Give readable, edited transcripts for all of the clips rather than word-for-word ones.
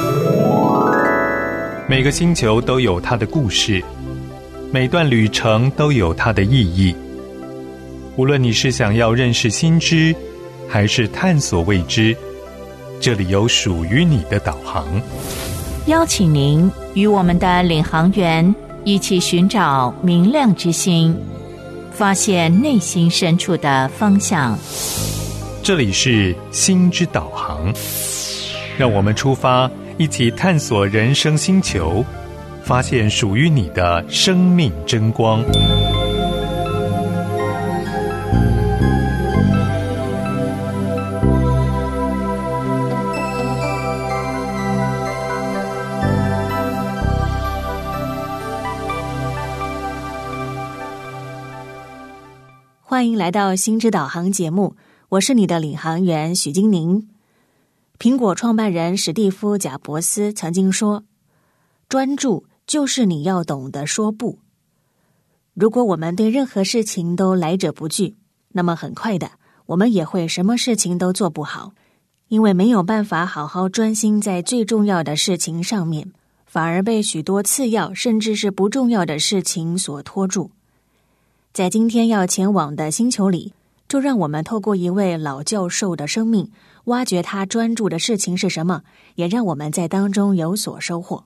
每个星球都有它的故事，每段旅程都有它的意义。无论你是想要认识新知，还是探索未知，这里有属于你的导航。 邀请您与我们的领航员一起寻找明亮之星，发现内心深处的方向。 这里是心之导航，让我们出发，一起探索人生星球，发现属于你的生命真光。 欢迎来到心之导航节目，我是你的领航员许金宁。苹果创办人史蒂夫·贾伯斯曾经说，专注就是你要懂得说不。如果我们对任何事情都来者不拒，那么很快的，我们也会什么事情都做不好，因为没有办法好好专心在最重要的事情上面，反而被许多次要甚至是不重要的事情所拖住。在今天要前往的星球里，就让我们透过一位老教授的生命，挖掘他专注的事情是什么，也让我们在当中有所收获。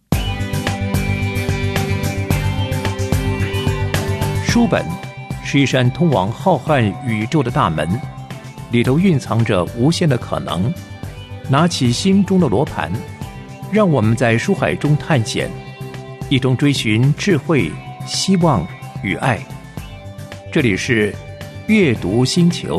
书本是一扇通往浩瀚宇宙的大门，里头蕴藏着无限的可能。拿起心中的罗盘，让我们在书海中探险，一同追寻智慧、希望与爱。这里是阅读星球。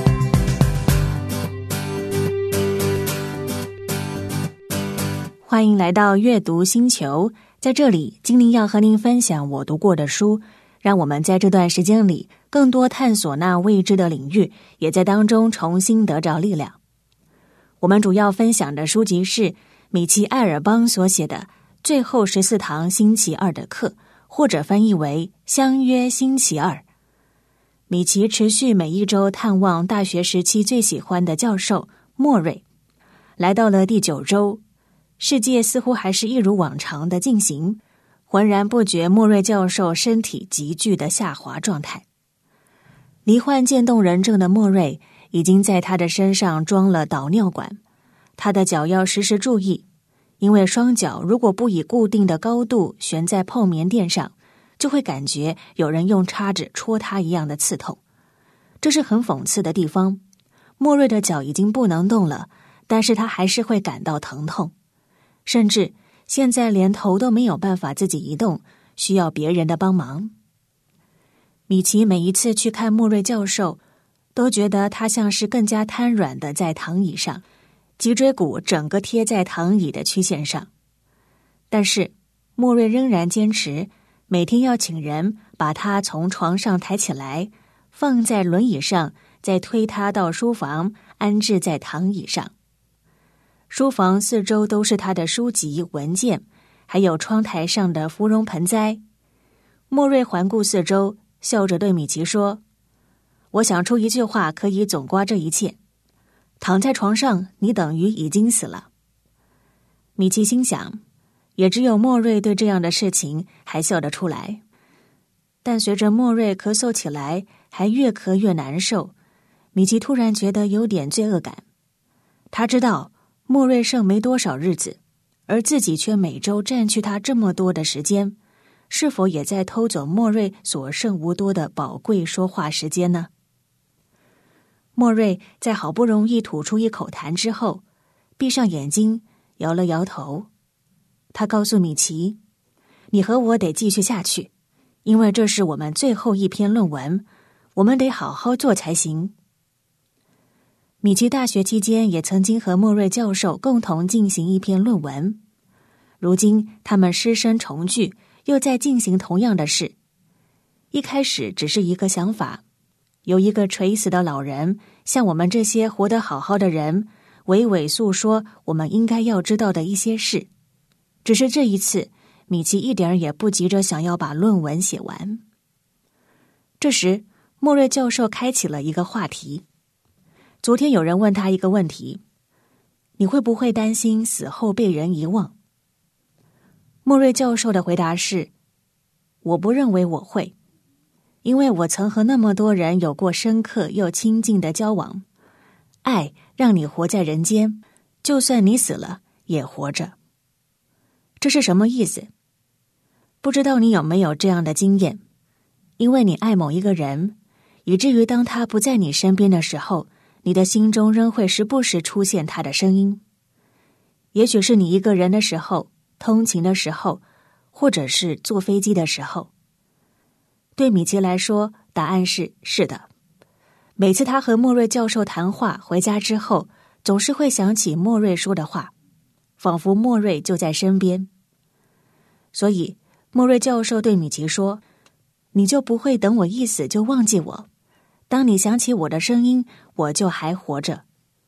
欢迎来到阅读星球，在这里精灵要和您分享我读过的书，让我们在这段时间里更多探索那未知的领域，也在当中重新得着力量。我们主要分享的书籍是米奇·艾尔邦所写的《最后14堂星期二的课》，或者翻译为《相约星期二》。米奇持续每一周探望大学时期最喜欢的教授莫瑞。来到了第9周，世界似乎还是一如往常的进行，浑然不觉莫瑞教授身体急剧的下滑状态。罹患渐冻人症的莫瑞已经在他的身上装了导尿管，他的脚要时时注意，因为双脚如果不以固定的高度悬在泡棉垫上，就会感觉有人用叉子戳他一样的刺痛。这是很讽刺的地方，莫瑞的脚已经不能动了，但是他还是会感到疼痛，甚至现在连头都没有办法自己移动，需要别人的帮忙。米奇每一次去看莫瑞教授，都觉得他像是更加瘫软的在躺椅上，脊椎骨整个贴在躺椅的曲线上。但是莫瑞仍然坚持每天要请人把他从床上抬起来，放在轮椅上，再推他到书房，安置在躺椅上。书房四周都是他的书籍、文件，还有窗台上的芙蓉盆栽。莫瑞环顾四周，笑着对米奇说：“我想出一句话可以总括这一切，躺在床上，你等于已经死了。”米奇心想，也只有莫瑞对这样的事情还笑得出来。但随着莫瑞咳嗽起来，还越咳越难受，米奇突然觉得有点罪恶感。他知道莫瑞剩没多少日子，而自己却每周占据他这么多的时间，是否也在偷走莫瑞所剩无多的宝贵说话时间呢？莫瑞在好不容易吐出一口痰之后，闭上眼睛，摇了摇头。他告诉米奇，你和我得继续下去，因为这是我们最后一篇论文，我们得好好做才行。米奇大学期间也曾经和莫瑞教授共同进行一篇论文，如今他们师生重聚，又在进行同样的事。一开始只是一个想法，有一个垂死的老人向我们这些活得好好的人娓娓诉说我们应该要知道的一些事。只是这一次，米奇一点也不急着想要把论文写完。这时，莫瑞教授开启了一个话题。昨天有人问他一个问题： 你会不会担心死后被人遗忘？莫瑞教授的回答是：我不认为我会，因为我曾和那么多人有过深刻又亲近的交往。爱让你活在人间，就算你死了也活着。这是什么意思？不知道你有没有这样的经验，因为你爱某一个人，以至于当他不在你身边的时候，你的心中仍会时不时出现他的声音。也许是你一个人的时候，通勤的时候，或者是坐飞机的时候。对米奇来说，答案是是的。每次他和莫瑞教授谈话，回家之后，总是会想起莫瑞说的话，仿佛莫瑞就在身边。所以莫瑞教授对米奇说：你就不会等我一死就忘记我，当你想起我的声音，我就还活着。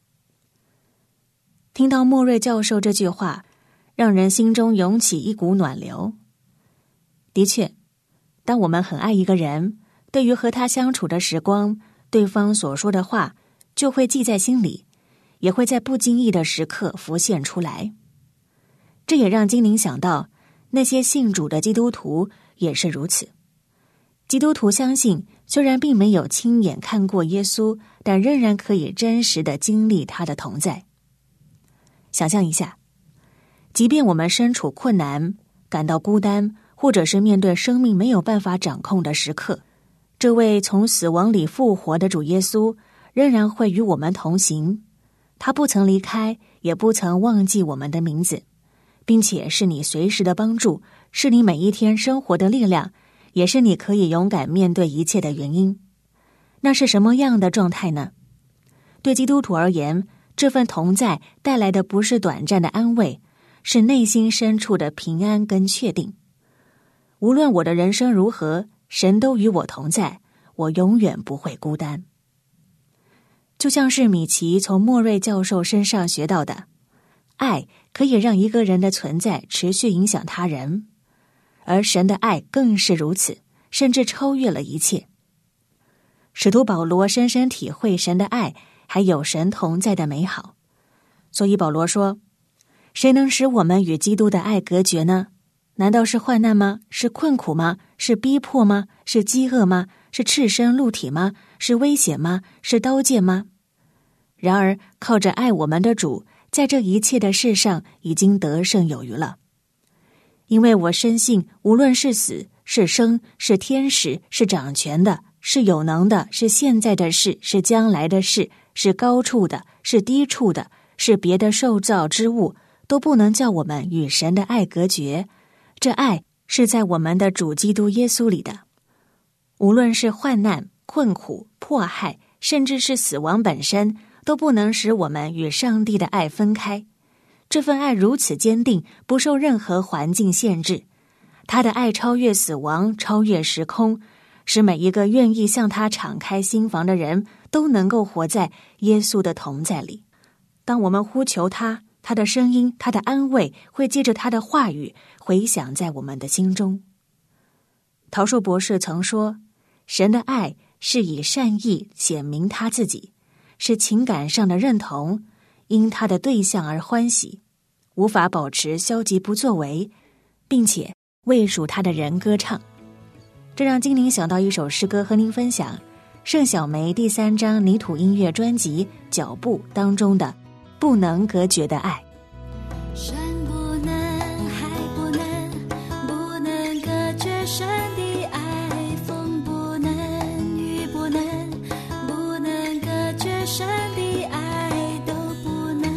听到莫瑞教授这句话，让人心中涌起一股暖流。的确，当我们很爱一个人，对于和他相处的时光，对方所说的话就会记在心里，也会在不经意的时刻浮现出来。这也让精灵想到，那些信主的基督徒也是如此。基督徒相信，虽然并没有亲眼看过耶稣，但仍然可以真实的经历他的同在。想象一下，即便我们身处困难，感到孤单，或者是面对生命没有办法掌控的时刻，这位从死亡里复活的主耶稣仍然会与我们同行。他不曾离开，也不曾忘记我们的名字，并且是你随时的帮助，是你每一天生活的力量，也是你可以勇敢面对一切的原因。那是什么样的状态呢？对基督徒而言，这份同在带来的不是短暂的安慰，是内心深处的平安跟确定。无论我的人生如何，神都与我同在，我永远不会孤单。就像是米奇从莫瑞教授身上学到的，爱可以让一个人的存在持续影响他人，而神的爱更是如此，甚至超越了一切。使徒保罗深深体会神的爱还有神同在的美好，所以保罗说：谁能使我们与基督的爱隔绝呢？难道是患难吗？是困苦吗？是逼迫吗？是饥饿吗？是赤身露体吗？是危险吗？是刀剑吗？然而靠着爱我们的主，在这一切的事上已经得胜有余了。因为我深信，无论是死是生，是天使，是掌权的，是有能的，是现在的事，是将来的事，是高处的，是低处的，是别的受造之物，都不能叫我们与神的爱隔绝。这爱是在我们的主基督耶稣里的。无论是患难、困苦、迫害，甚至是死亡本身，都不能使我们与上帝的爱分开。这份爱如此坚定，不受任何环境限制。他的爱超越死亡，超越时空，使每一个愿意向他敞开心房的人都能够活在耶稣的同在里。当我们呼求他，他的声音，他的安慰会借着他的话语回响在我们的心中。陶硕博士曾说，神的爱是以善意显明他自己，是情感上的认同，因他的对象而欢喜，无法保持消极不作为，并且为属他的人歌唱。这让精灵想到一首诗歌和您分享，盛小梅第3张泥土音乐专辑《脚步》当中的不能隔绝的爱。 山不能，海不能，不能隔绝神的爱，风不能，雨不能，不能隔绝神的爱，都不能，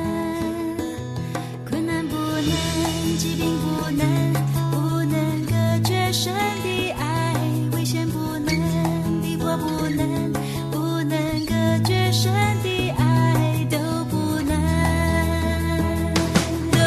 困难不能，疾病不能，不能隔绝神的爱，危险不能，逼迫不能，不能隔绝神的爱，都不能。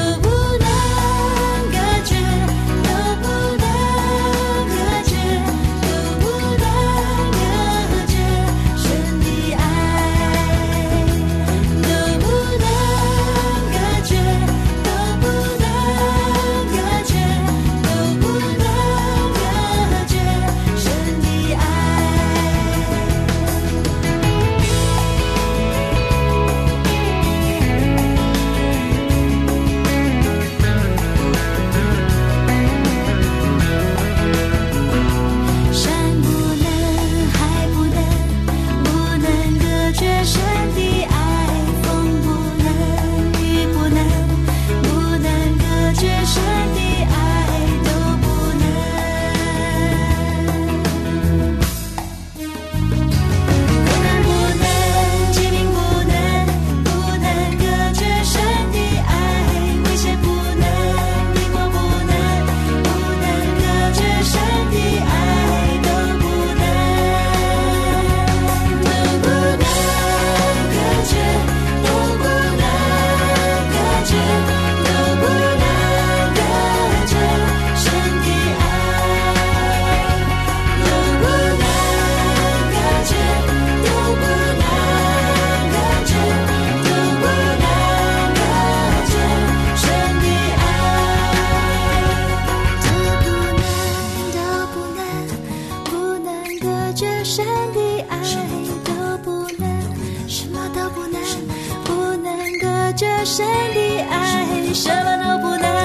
神的爱，什么都不能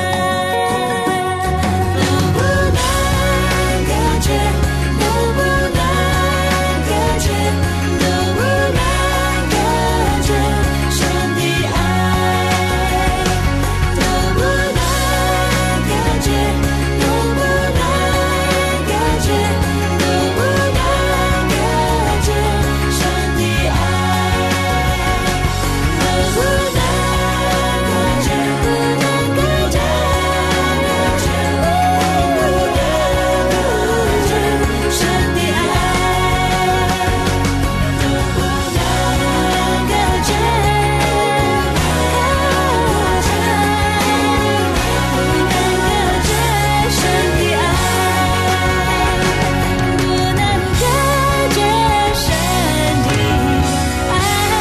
隔绝，都不能隔绝，都不能隔绝神的爱，都不能隔绝，都不能隔绝，都不能隔绝神的爱，都不能隔绝，不能隔绝，隔绝，不能隔绝神的爱，都不能隔绝，不能隔绝神的爱，不能隔绝神的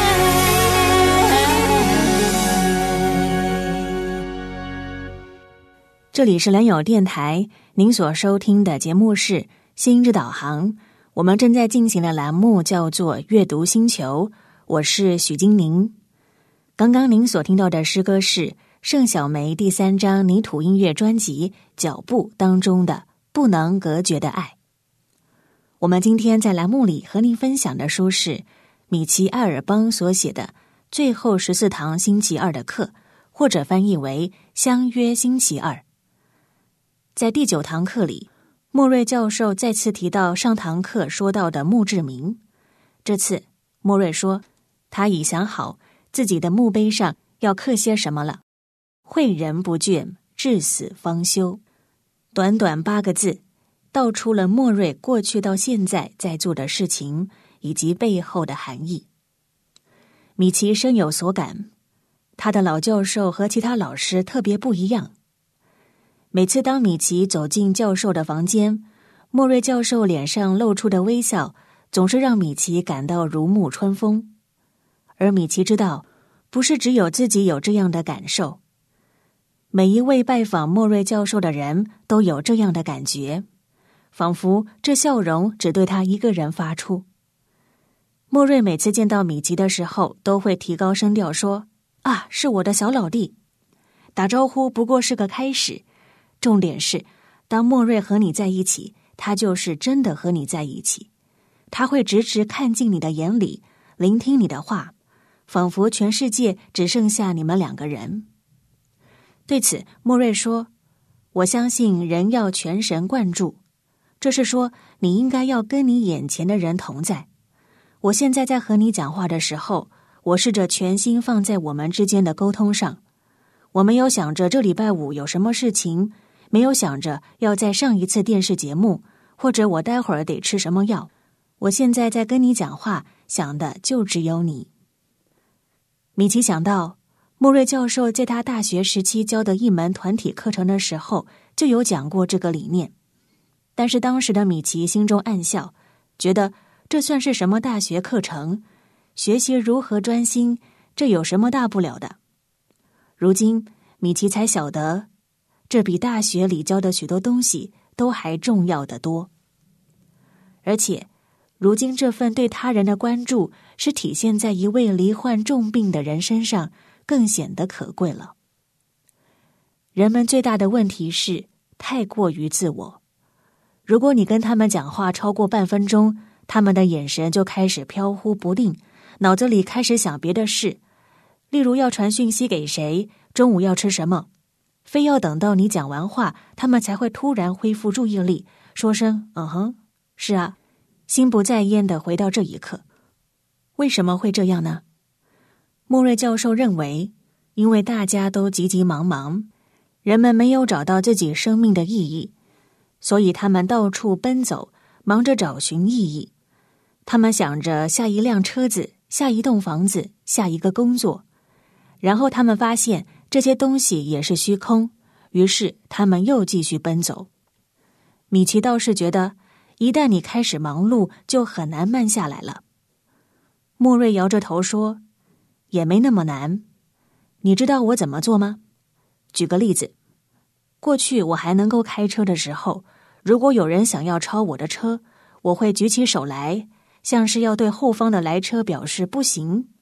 爱。 这里是良友电台，您所收听的节目是心之导航，我们正在进行的栏目叫做阅读星球，我是许金宁。刚刚您所听到的诗歌是盛小梅第3张泥土音乐专辑《脚步》当中的不能隔绝的爱。我们今天在栏目里和您分享的书是米奇·艾尔邦所写的《最后14堂星期二的课》，或者翻译为相约星期二。在第9堂课里，莫瑞教授再次提到上堂课说到的墓志铭。这次莫瑞说他已想好自己的墓碑上要刻些什么了，诲人不倦，至死方休。短短8个字道出了莫瑞过去到现在在做的事情以及背后的含义。米奇深有所感，他的老教授和其他老师特别不一样。每次当米奇走进教授的房间，莫瑞教授脸上露出的微笑总是让米奇感到如沐春风。而米奇知道，不是只有自己有这样的感受，每一位拜访莫瑞教授的人都有这样的感觉，仿佛这笑容只对他一个人发出。莫瑞每次见到米奇的时候都会提高声调说：啊，是我的小老弟。打招呼不过是个开始，重点是当莫瑞和你在一起，他就是真的和你在一起，他会直直看进你的眼里，聆听你的话，仿佛全世界只剩下你们2个人。对此，莫瑞说：我相信人要全神贯注，这是说你应该要跟你眼前的人同在。我现在在和你讲话的时候，我试着全心放在我们之间的沟通上，我没有想着这礼拜5有什么事情，没有想着要再上一次电视节目，或者我待会儿得吃什么药。我现在在跟你讲话，想的就只有你。米奇想到莫瑞教授在他大学时期教的一门团体课程的时候就有讲过这个理念，但是当时的米奇心中暗笑，觉得这算是什么大学课程，学习如何专心，这有什么大不了的。如今米奇才晓得，这比大学里教的许多东西都还重要得多。而且如今这份对他人的关注是体现在一位罹患重病的人身上，更显得可贵了。人们最大的问题是太过于自我，如果你跟他们讲话超过半分钟，他们的眼神就开始飘忽不定，脑子里开始想别的事，例如要传讯息给谁，中午要吃什么，非要等到你讲完话，他们才会突然恢复注意力，说声嗯哼，是啊，心不在焉地回到这一刻。为什么会这样呢？莫瑞教授认为，因为大家都急急忙忙，人们没有找到自己生命的意义，所以他们到处奔走，忙着找寻意义。他们想着下一辆车子，下一栋房子，下一个工作，然后他们发现这些东西也是虚空，于是他们又继续奔走。米奇倒是觉得，一旦你开始忙碌，就很难慢下来了。莫瑞摇着头说，也没那么难。你知道我怎么做吗？举个例子，过去我还能够开车的时候，如果有人想要超我的车，我会举起手来，像是要对后方的来车表示不行。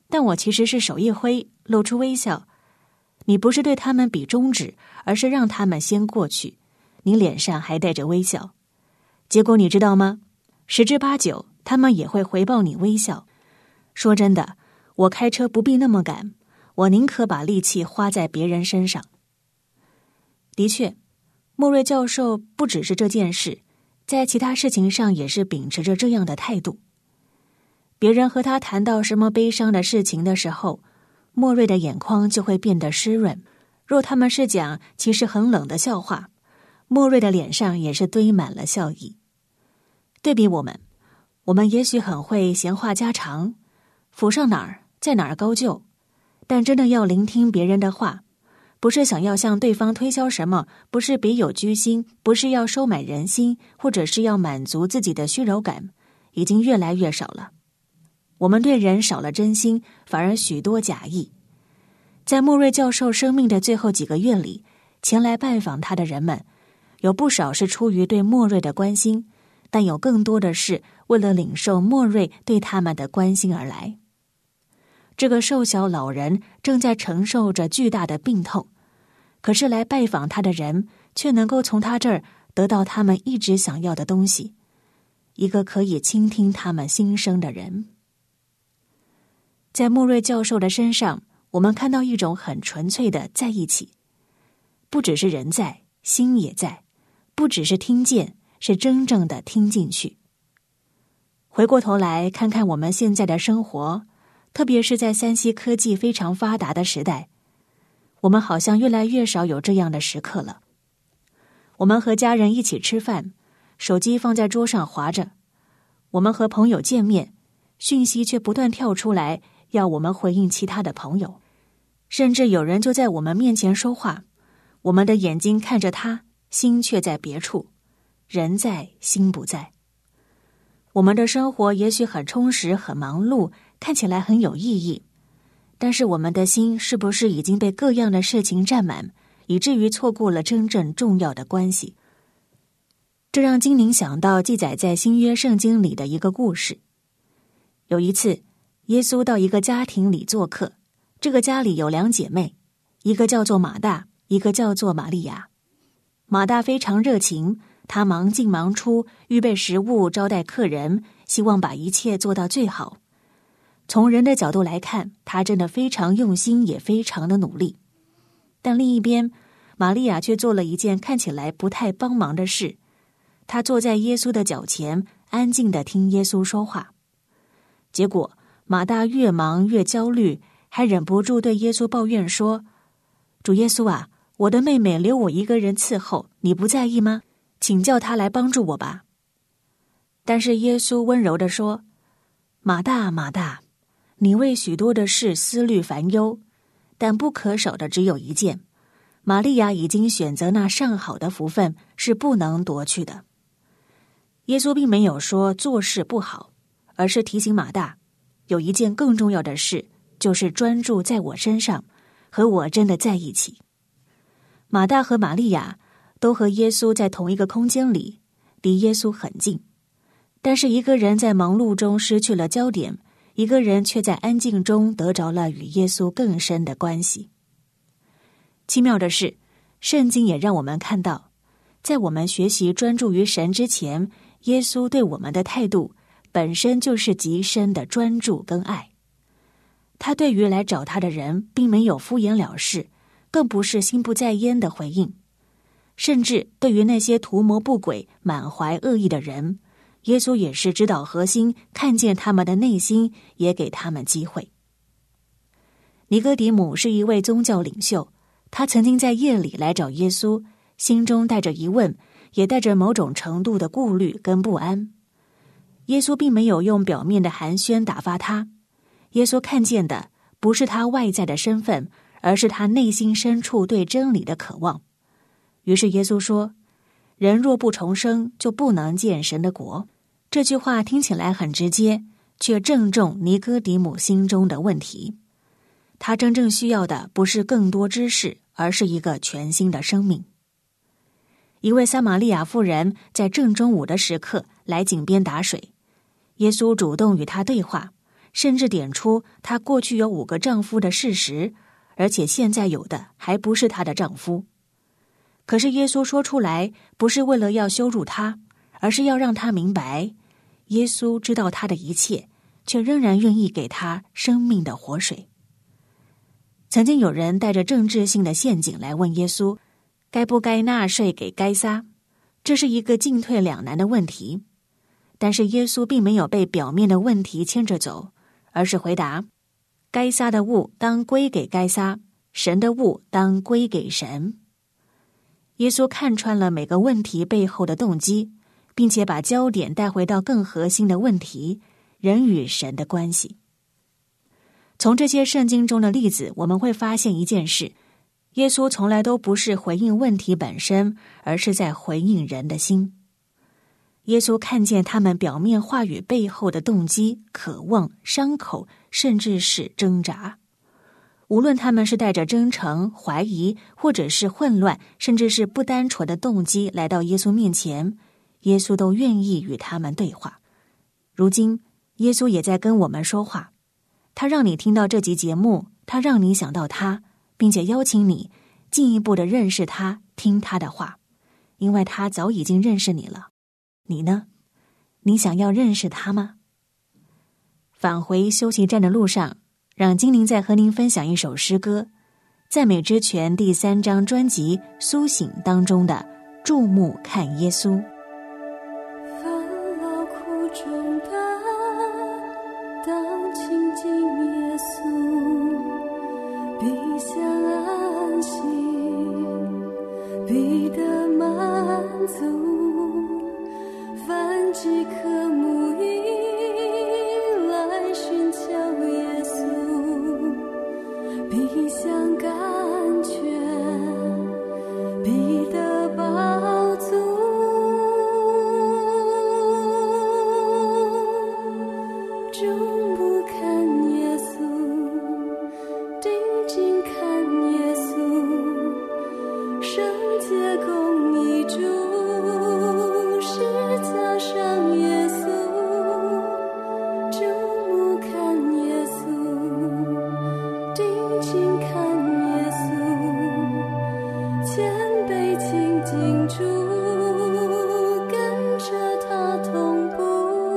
但我其实是手一挥，露出微笑。你不是对他们比中指，而是让他们先过去，你脸上还带着微笑。结果你知道吗？10之8九，他们也会回报你微笑。说真的，我开车不必那么赶，我宁可把力气花在别人身上。的确，莫瑞教授不只是这件事，在其他事情上也是秉持着这样的态度。别人和他谈到什么悲伤的事情的时候，莫瑞的眼眶就会变得湿润。若他们是讲其实很冷的笑话，莫瑞的脸上也是堆满了笑意。对比我们也许很会闲话家常，府上哪儿在哪儿高就，但真的要聆听别人的话，不是想要向对方推销什么，不是别有居心，不是要收买人心，或者是要满足自己的虚荣感，已经越来越少了。我们对人少了真心，反而许多假意。在莫瑞教授生命的最后几个月里，前来拜访他的人们，有不少是出于对莫瑞的关心，但有更多的是为了领受莫瑞对他们的关心而来。这个瘦小老人正在承受着巨大的病痛，可是来拜访他的人却能够从他这儿得到他们一直想要的东西，一个可以倾听他们心声的人。在莫瑞教授的身上，我们看到一种很纯粹的在一起，不只是人在，心也在，不只是听见，是真正的听进去。回过头来看看我们现在的生活，特别是在3C科技非常发达的时代，我们好像越来越少有这样的时刻了。我们和家人一起吃饭，手机放在桌上滑着；我们和朋友见面，讯息却不断跳出来，要我们回应其他的朋友。甚至有人就在我们面前说话，我们的眼睛看着他，心却在别处，人在心不在。我们的生活也许很充实很忙碌，看起来很有意义，但是我们的心是不是已经被各样的事情占满，以至于错过了真正重要的关系？这让精灵想到记载在新约圣经里的一个故事。有一次，耶稣到一个家庭里做客，这个家里有2姐妹，一个叫做马大，一个叫做玛利亚。马大非常热情，她忙进忙出，预备食物，招待客人，希望把一切做到最好。从人的角度来看，她真的非常用心，也非常的努力。但另一边，玛利亚却做了一件看起来不太帮忙的事，她坐在耶稣的脚前，安静地听耶稣说话。结果马大越忙越焦虑，还忍不住对耶稣抱怨说：主耶稣啊，我的妹妹留我一个人伺候，你不在意吗？请叫她来帮助我吧。但是耶稣温柔地说：马大，马大，你为许多的事思虑烦忧，但不可少的只有一件，玛利亚已经选择那上好的福分，是不能夺去的。耶稣并没有说做事不好，而是提醒马大，有一件更重要的事，就是专注在我身上，和我真的在一起。马大和玛利亚都和耶稣在同一个空间里，离耶稣很近，但是一个人在忙碌中失去了焦点，一个人却在安静中得着了与耶稣更深的关系。奇妙的是，圣经也让我们看到，在我们学习专注于神之前，耶稣对我们的态度本身就是极深的专注跟爱。他对于来找他的人并没有敷衍了事，更不是心不在焉的回应，甚至对于那些图谋不轨、满怀恶意的人，耶稣也是知道核心，看见他们的内心，也给他们机会。尼哥底母是一位宗教领袖，他曾经在夜里来找耶稣，心中带着疑问，也带着某种程度的顾虑跟不安。耶稣并没有用表面的寒暄打发他，耶稣看见的不是他外在的身份，而是他内心深处对真理的渴望。于是耶稣说：人若不重生，就不能见神的国。这句话听起来很直接，却正中尼哥底母心中的问题。他真正需要的不是更多知识，而是一个全新的生命。一位撒玛利亚妇人在正中午的时刻来井边打水，耶稣主动与她对话， 甚至点出她过去有5个丈夫的事实，而且现在有的还不是她的丈夫。可是耶稣说出来，不是为了要羞辱她，而是要让她明白，耶稣知道她的一切，却仍然愿意给她生命的活水。曾经有人带着政治性的陷阱来问耶稣，该不该纳税给该撒？这是一个进退两难的问题。但是耶稣并没有被表面的问题牵着走，而是回答，该撒的物当归给该撒，神的物当归给神。耶稣看穿了每个问题背后的动机，并且把焦点带回到更核心的问题，人与神的关系。从这些圣经中的例子，我们会发现一件事，耶稣从来都不是回应问题本身，而是在回应人的心。耶稣看见他们表面话语背后的动机、渴望、伤口，甚至是挣扎。无论他们是带着真诚、怀疑，或者是混乱，甚至是不单纯的动机来到耶稣面前，耶稣都愿意与他们对话。如今，耶稣也在跟我们说话。他让你听到这集节目，他让你想到他，并且邀请你进一步的认识他，听他的话，因为他早已经认识你了。你呢？你想要认识他吗？返回休息站的路上，让精灵再和您分享一首诗歌，赞美之泉第3张专辑《苏醒》当中的《注目看耶稣》。 烦劳苦重担，当亲近耶稣，必享安息，必得满足。凡饥渴慕义，来寻求耶稣，必享甘泉，必得饱足。注目看耶稣，定睛看耶稣，圣洁公义主，十架上耶稣，注目看耶稣，定睛看耶稣，谦卑亲近主，跟着他同步，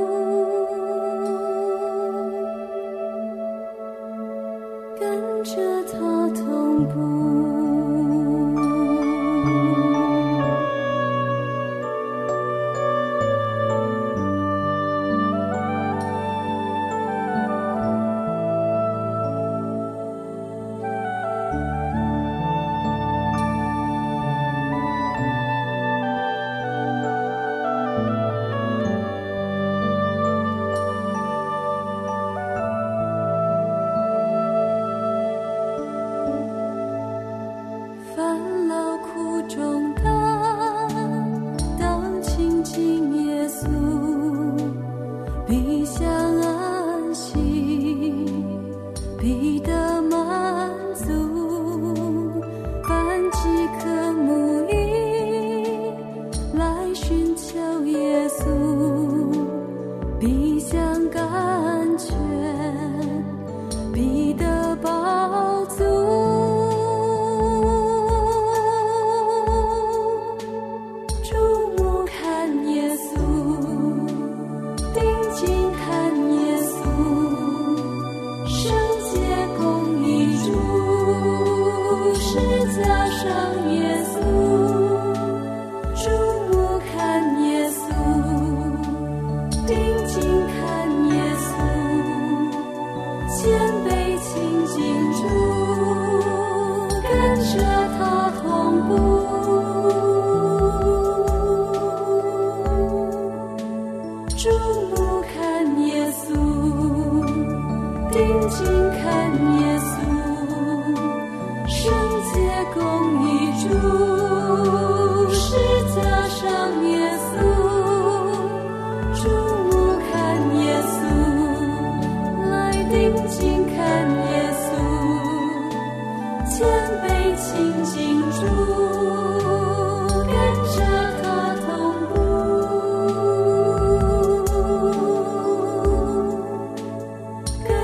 跟着他同步。烦劳苦重担，当亲近耶稣，必享安息，必得满足。凡饥渴慕义，来寻求耶稣，必享甘泉，必得饱足。跟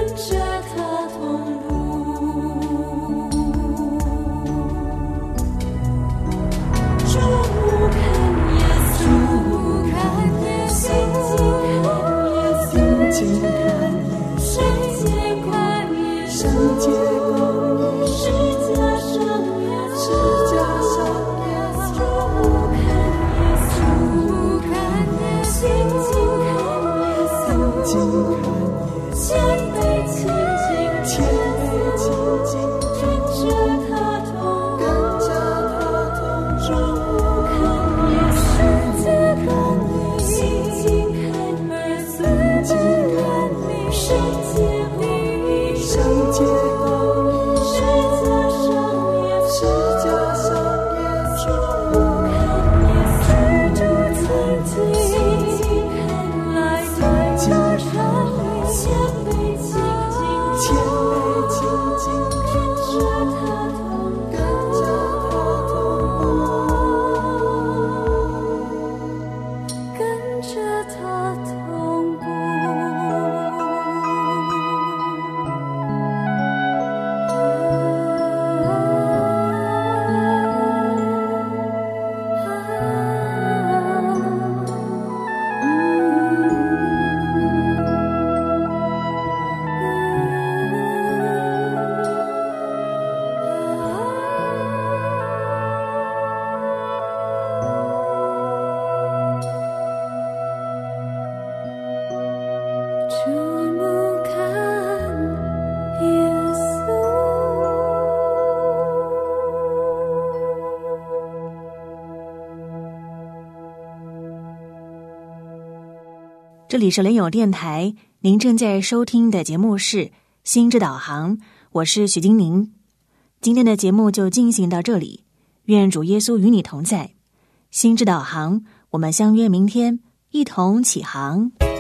这里是联友电台，您正在收听的节目是心之导航，我是许金宁。今天的节目就进行到这里，愿主耶稣与你同在。心之导航，我们相约明天，一同起航。